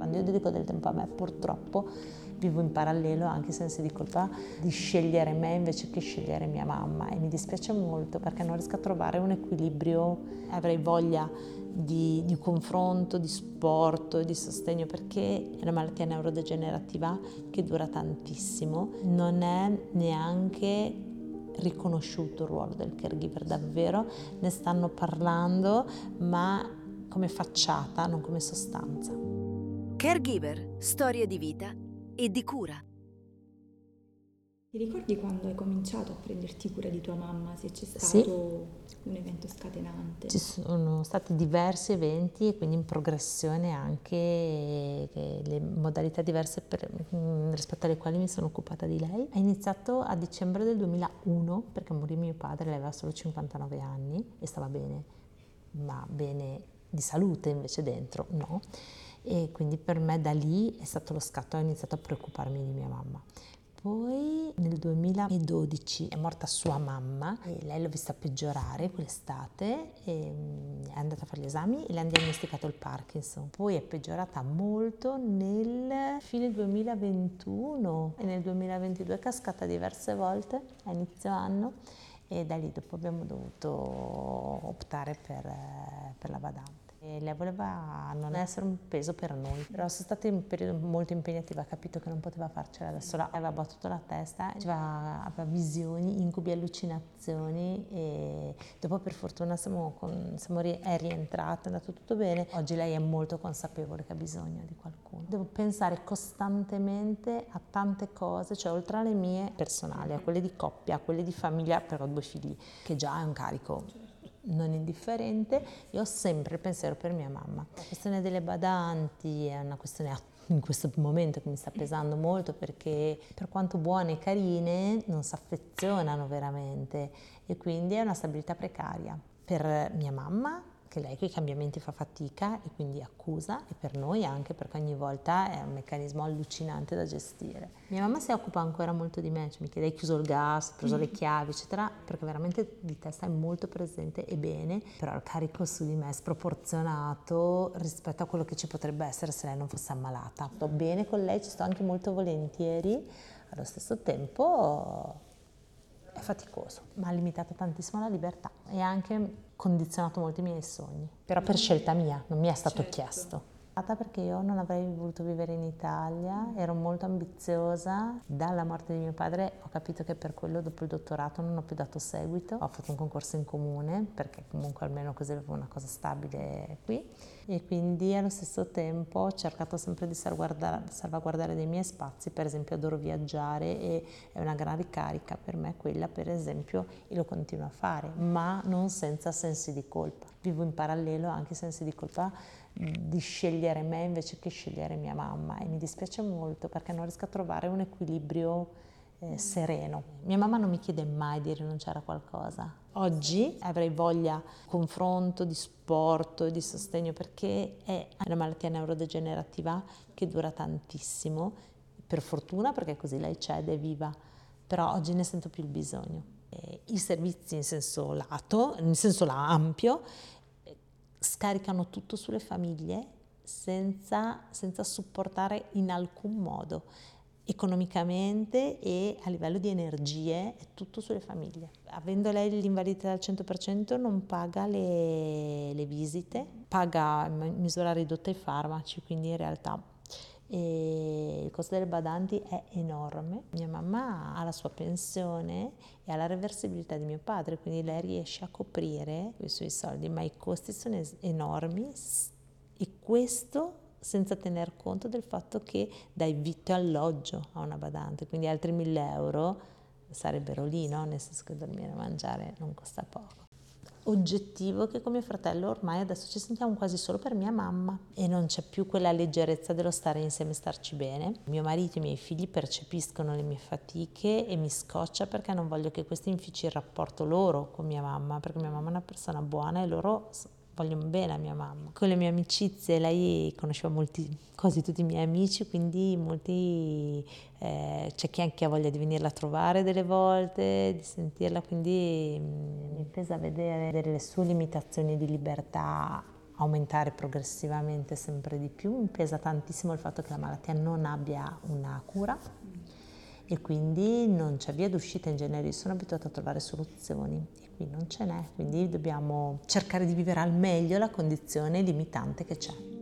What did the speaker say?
Quando io dedico del tempo a me, purtroppo vivo in parallelo anche i sensi di colpa di scegliere me invece che scegliere mia mamma, e mi dispiace molto perché non riesco a trovare un equilibrio. Avrei voglia di confronto, di supporto, di sostegno, perché è una malattia neurodegenerativa che dura tantissimo. Non è neanche riconosciuto il ruolo del caregiver, davvero ne stanno parlando ma come facciata, non come sostanza. Caregiver, storie di vita e di cura. Ti ricordi quando hai cominciato a prenderti cura di tua mamma, se c'è stato Sì. un evento scatenante? Ci sono stati diversi eventi e quindi in progressione anche le modalità diverse rispetto alle quali mi sono occupata di lei. È iniziato a dicembre del 2001 perché morì mio padre, lei aveva solo 59 anni e stava bene, ma bene di salute, invece dentro no. E quindi per me da lì è stato lo scatto, ho iniziato a preoccuparmi di mia mamma. Poi nel 2012 è morta sua mamma e lei l'ho vista peggiorare quell'estate, e è andata a fare gli esami e le hanno diagnosticato il Parkinson. Poi è peggiorata molto nel fine 2021 e nel 2022 è cascata diverse volte a inizio anno, e da lì dopo abbiamo dovuto optare per la badante. E lei voleva non essere un peso per noi, però sono stata in un periodo molto impegnativo, ha capito che non poteva farcela da sola, aveva battuto la testa, aveva visioni, incubi, allucinazioni, e dopo per fortuna è rientrata, è andato tutto bene. Oggi lei è molto consapevole che ha bisogno di qualcuno. Devo pensare costantemente a tante cose, cioè oltre alle mie personali, a quelle di coppia, a quelle di famiglia, però ho 2 figli, che già è un carico non indifferente. Io ho sempre il pensiero per mia mamma. La questione delle badanti è una questione in questo momento che mi sta pesando molto, perché per quanto buone e carine non si affezionano veramente, e quindi è una stabilità precaria per mia mamma, che lei con i cambiamenti fa fatica e quindi accusa, e per noi anche, perché ogni volta è un meccanismo allucinante da gestire. Mia mamma si occupa ancora molto di me, cioè mi chiede: hai chiuso il gas, hai preso le chiavi, eccetera, perché veramente di testa è molto presente e bene, però il carico su di me è sproporzionato rispetto a quello che ci potrebbe essere se lei non fosse ammalata. Sto bene con lei, ci sto anche molto volentieri, allo stesso tempo è faticoso, ma ha limitato tantissimo la libertà e ha anche condizionato molto i miei sogni, però per scelta mia, non mi è stato chiesto. Perché io non avrei voluto vivere in Italia, ero molto ambiziosa. Dalla morte di mio padre ho capito che per quello dopo il dottorato non ho più dato seguito, ho fatto un concorso in comune perché comunque almeno così avevo una cosa stabile qui, e quindi allo stesso tempo ho cercato sempre di salvaguardare dei miei spazi. Per esempio adoro viaggiare e è una gran ricarica per me quella, per esempio, e lo continuo a fare, ma non senza sensi di colpa. Vivo in parallelo anche i sensi di colpa di scegliere me invece che scegliere mia mamma, e mi dispiace molto perché non riesco a trovare un equilibrio sereno. Mia mamma non mi chiede mai di rinunciare a qualcosa. Oggi avrei voglia di confronto, di supporto, di sostegno, perché è una malattia neurodegenerativa che dura tantissimo, per fortuna, perché così lei c'è ed è viva, però oggi ne sento più il bisogno. I servizi in senso lato, in senso ampio, scaricano tutto sulle famiglie senza supportare in alcun modo. Economicamente e a livello di energie è tutto sulle famiglie. Avendo lei l'invalidità al 100% non paga le visite, paga in misura ridotta i farmaci, quindi in realtà il costo delle badanti è enorme. Mia mamma ha la sua pensione e ha la reversibilità di mio padre, quindi lei riesce a coprire i suoi soldi, ma i costi sono enormi, e questo senza tener conto del fatto che dai vitto e alloggio a una badante, quindi altri 1.000 euro sarebbero lì, no? Nel senso che dormire e mangiare non costa poco. Oggettivo che con mio fratello ormai adesso ci sentiamo quasi solo per mia mamma, e non c'è più quella leggerezza dello stare insieme e starci bene. Mio marito e i miei figli percepiscono le mie fatiche e mi scoccia perché non voglio che questo infici il rapporto loro con mia mamma, perché mia mamma è una persona buona e loro vogliono bene a mia mamma. Con le mie amicizie, lei conosceva quasi tutti i miei amici, quindi c'è chi anche ha voglia di venirla a trovare delle volte, di sentirla, quindi mi pesa vedere le sue limitazioni di libertà aumentare progressivamente sempre di più. Mi pesa tantissimo il fatto che la malattia non abbia una cura e quindi non c'è via d'uscita in genere. Io sono abituata a trovare soluzioni e qui non ce n'è, quindi dobbiamo cercare di vivere al meglio la condizione limitante che c'è.